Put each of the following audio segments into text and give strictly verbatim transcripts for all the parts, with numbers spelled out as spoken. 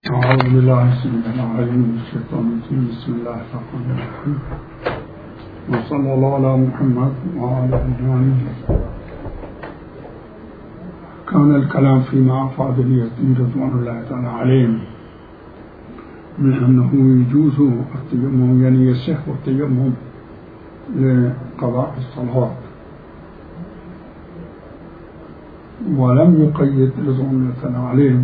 أعوذ بالله السميع العليم من الشيطان الرجيم. بسم الله الرحمن الرحيم، وصلى الله على محمد وعلى آله. كان الكلام فيما أفاد اليتيم رضوان الله تعالى عليهم من أنه يجوز التيمم، يعني يصح التيمم لقضاء الصلاة، ولم يقيد رضوان الله تعالى عليهم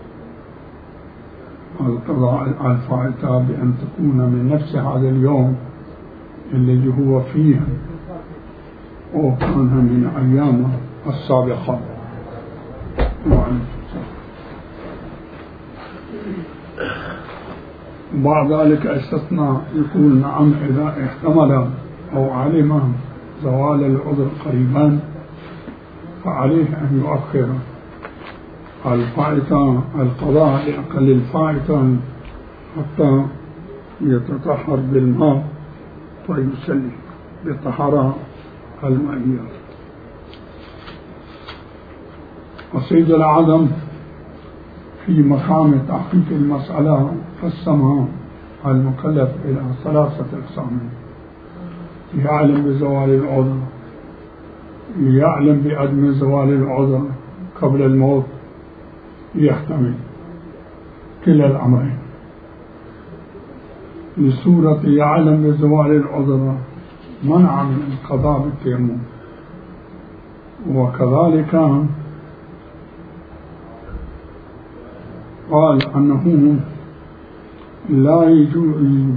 القضاء الفائتة بأن تكون من نفس هذا اليوم الذي هو فيه أو كانها من أيام السابقة. بعد ذلك استثنى يقول نعم إذا احتمل أو علم زوال العذر قريبا فعليه أن يؤخر الفائتة القضاء لأقل الفائتة حتى يتطهر بالماء فيصلي بالطهارة المائية. وسيد العدم في مقام تحقيق المسألة قسمها المكلف إلى ثلاثة أقسام: يعلم بزوال العذر، يعلم بعدم زوال العذر قبل الموت، يحتمل كلا الأمرين. لسورة يعلم بزوال العذر منع من القضاء بالتيمم، وكذلك قال أنه لا يجوز،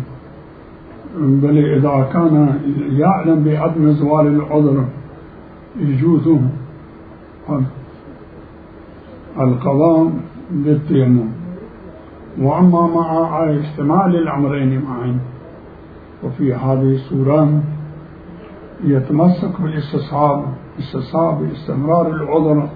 بل إذا كان يعلم بعدم زوال العذر يجوز القضاء بالتيمم. وأما مع احتمال الأمرين معا وفي هذه الصورة يتمسك بالاستصحاب استصحاب استمرار العذر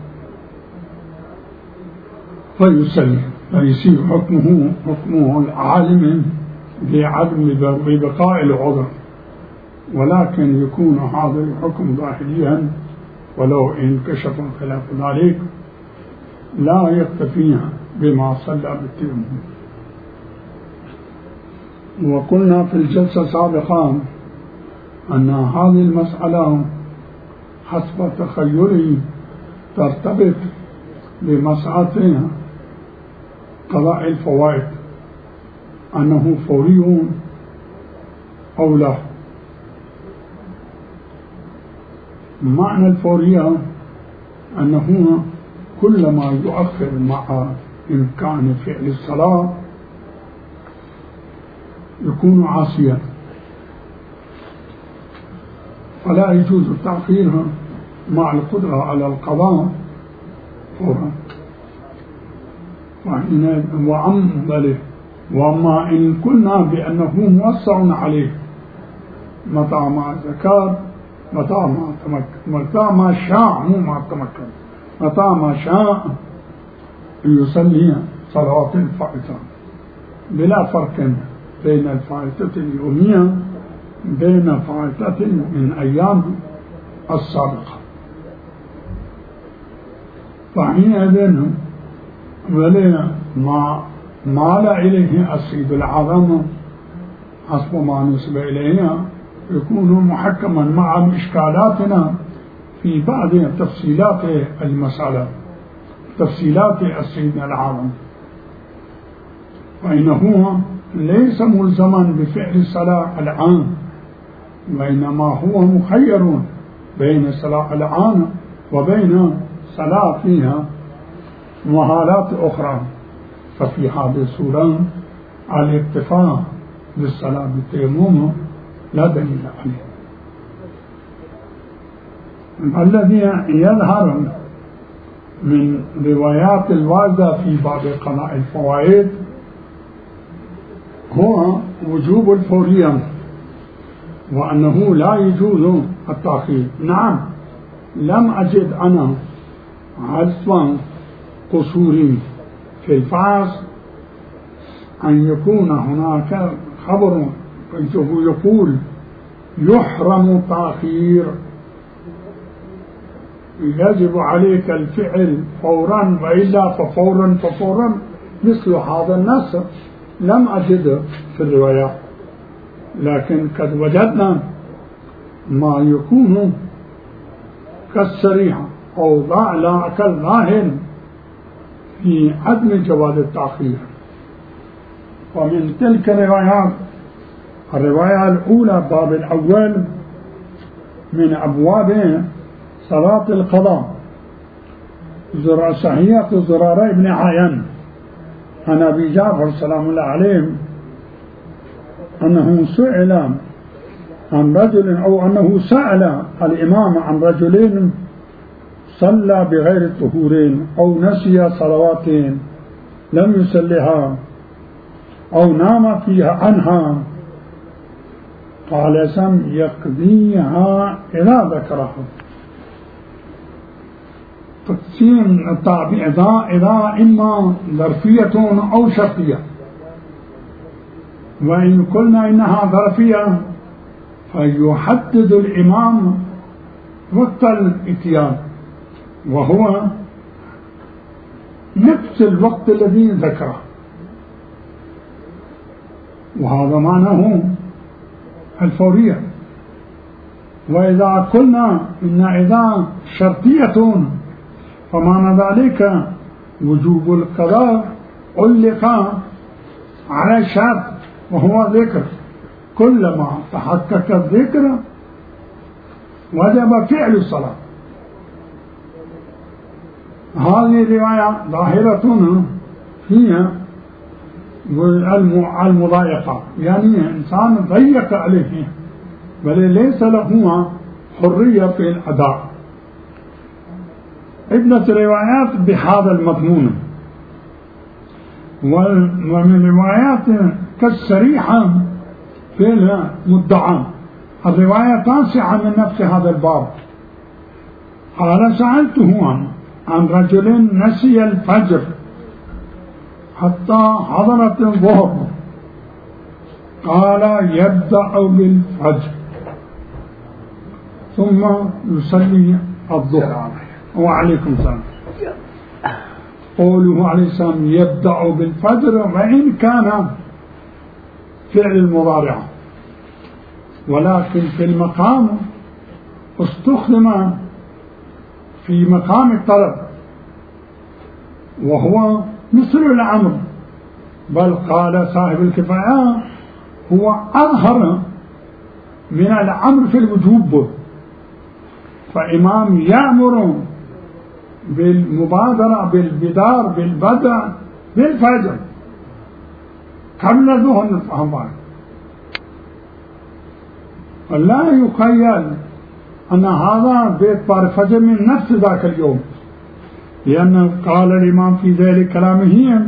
فيسلم، فيصير حكمه حكمه العالم بعدم ببقاء العذر، ولكن يكون هذا الحكم ظاهريا ولو انكشف خلاف ذلك لا يكتفي بما صلى بالتيمم. وقلنا في الجلسة السابقة أن هذه المسألة حسب تخيلي ترتبط بمسألة قضاء الفوائد، أنه فوري أو لا. معنى الفورية أنه كلما يؤخر مع إمكان فعل الصلاة يكون عاصيا، فلا يجوز تأخيرها مع القدرة على القضاء فورا. وأما إن كنا بأنه موسع عليه متى ما ذكر متى ما تمكن متى ما شاء مو ما تمكن متى ما شاء يصلي صلاة الفائتة بلا فرق بين الفائتة اليومية بين فائتة من أيام السابقة. فحينئذ ولي ما مال إليه السيد العظم حسب ما نسب إليه يكون محكما مع إشكالاتنا في بعض تفصيلات المسألة، تفصيلات السيد العظم، فإنه ليس ملزما بفعل الصلاة الآن، وإنما هو مخير بين الصلاة الآن وبين صلاة فيها مهالات أخرى. ففي هذه الصورة الاكتفاء بالصلاة بالتيمم لا دليل عليه. الذي يظهر من روايات الواردة في باب قضاء الفوائد هو وجوب الفورية، وأنه لا يجوز التأخير. نعم، لم أجد أنا عزفا قصوري في الفحص أن يكون هناك خبر يقول يحرم تأخير، يجب عليك الفعل فورا وإلا ففورا ففورا مثل هذا النص لم أجده في الروايات، لكن قد وجدنا ما يكون كالصريح أو كالظاهر في عدم جواز التأخير. ومن تلك الروايات الرواية الأولى باب الأول من أبواب صلاة القضاء صحيحة زرارة بن عيان عن أبي جعفر سلام الله عليه أنه سئل عن رجل أو أنه سأل الإمام عن رجلين صلى بغير الطهورين أو نسي صلواتين لم يصلها أو نام فيها عنها، قال سم يقضيها إذا ذكرها. تقسيم التعبير إذا إذا إما ظرفية أو شرطية، وإن قلنا إنها ظرفية فيحدد الإمام وقت الإتيان وهو نفس الوقت الذي ذكره، وهذا معناه الفورية. وإذا قلنا إن إذا شرطية فمعنى ذلك وجوب القضاء علق على شرط وهو ذكر، كلما تحقق الذكر وجب فعل الصلاة. هذه الرواية ظاهرة فيها المضايقة، يعني إنسان ضيق عليه بل ليس له حرية في الأداء. ابنة روايات بهذا المضمون، ومن روايات كالسريحة في المدعى الرواية تاسعة من نفس هذا الباب. قال سألته عن, عن رجل نسي الفجر حتى حضرت الظهر، قال يبدأ بالفجر ثم يصلي الظهر. وعليكم السلام. قوله عليه السلام يبدأ بالفجر وإن كان فعل المضارع، ولكن في المقام استخدم في مقام الطلب وهو مثل الأمر، بل قال صاحب الكفاية هو أظهر من الأمر في الوجوب، فإمام يأمر بالمبادرة بالبدار بالبدء بالفجر قبل ظهر الفجر، ولا يخيل أن هذا بإطبار الفجر من نفس ذاك اليوم، لأن قال الإمام في ذلك كلامه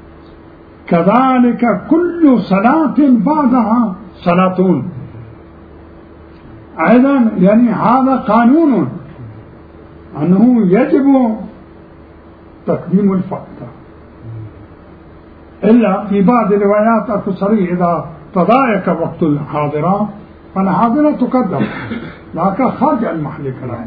كذلك كل صلاة بعدها صلاتون. أيضا يعني هذا قانون أنه يجب تقديم الفائدة، إلا في بعض الروايات التصريح إذا تضايق وقت الحاضرة فالحاضرة تقدم، لكن خارج المحل كلام.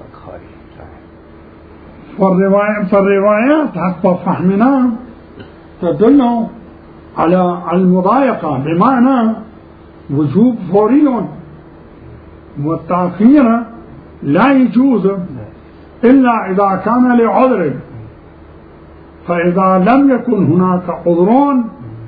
فالروايات حتى فهمنا تدل على المضايقة بمعنى وجوب فوري، والتأخير لا يجوز إلا إذا كان لعذر، فإذا لم يكن هناك عذر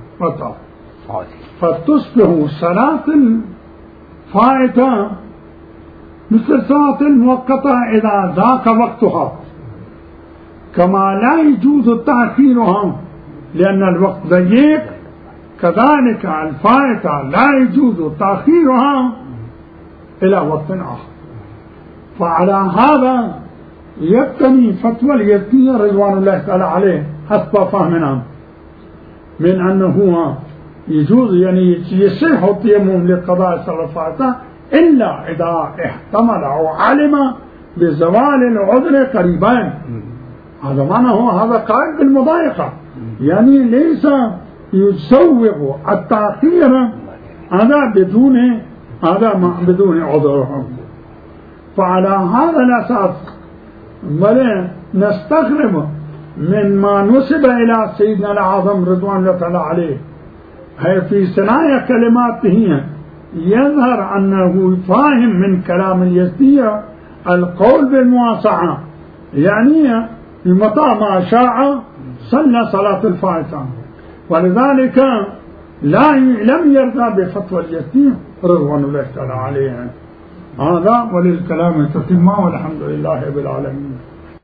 فتصبح صلاة الفائتة مثل صلاة المؤقتة إذا ذاك وقتها، كما لا يجوز تأخيرها لأن الوقت ضيق، كذلك الفائتة لا يجوز تأخيرها إلى وقت آخر. فعلى هذا يبتني فتوى اليزيدي رضوان الله تعالى عليه حسب فهمنا من أنه يجوز يعني يصح التيمم لقضاء صلاة الفائتة إلا إذا احتمل أو علم بزوال العذر قريبا. هذا معناه هذا قائد بالمضايقة، يعني ليس يسوغ التأخير هذا بدون هذا بدون عذر. فعلى هذا الأساس بل نستغرب من ما نسب إلى سيدنا الأعظم رضوان الله تعالى عليه هي في ثنايا كلماته يظهر أنه فاهم من كلام اليزدية القول بالمواسعة، يعني بمتى ما شاء صلى صلاة الفائتة، ولذلك لا لم يرضى بفتوى اليزدية رضوان الله تعالى عليه. هذا وللكلام تتمة والحمد لله رب العالمين.